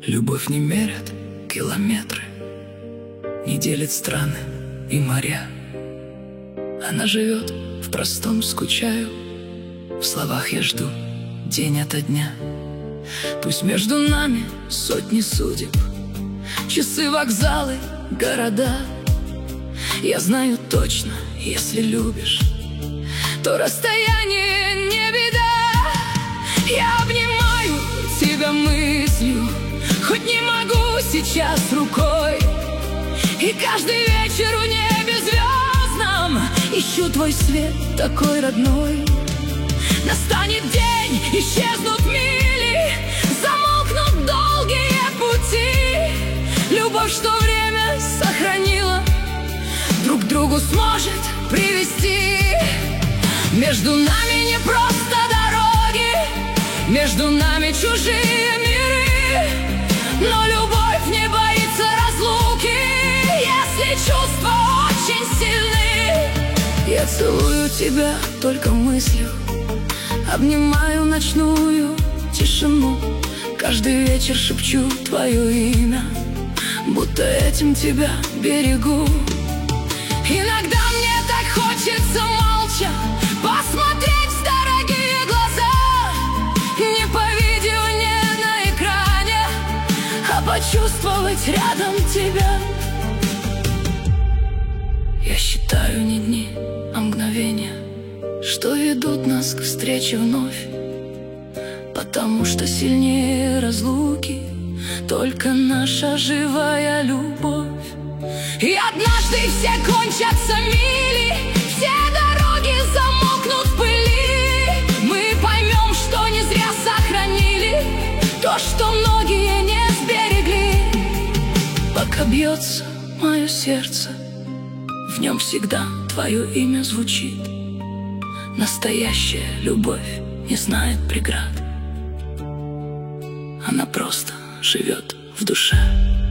Любовь не мерят километры, не делит страны и моря. Она живет в простом, скучаю, в словах я жду день ото дня. Пусть между нами сотни судеб, часы, вокзалы, города. Я знаю точно, если любишь, то расстояние не беда. Я обнимаю тебя мыслью, хоть не могу сейчас рукой. И каждый вечер в небе звездном ищу твой свет такой родной. Настанет день, исчезнут мили, замолкнут долгие пути. Любовь, что время сохранила, друг к другу сможет привести. Между нами не просто дороги, между нами чужие миры, но любовь не боится разлуки, если чувства очень сильны. Я целую тебя только мыслью, обнимаю ночную тишину. Каждый вечер шепчу твое имя, будто этим тебя берегу. Иногда мне так хочется молча посмотреть в дорогие глаза, не по видео, не на экране, а почувствовать рядом тебя. Я считаю не дни, а мгновения, что ведут нас к встрече вновь, потому что сильнее разлуки только наша живая любовь. И однажды все кончатся мили, все дороги замокнут в пыли. Мы поймем, что не зря сохранили то, что многие не сберегли. Пока бьется мое сердце, в нем всегда твое имя звучит. Настоящая любовь не знает преград, она просто живет в душе.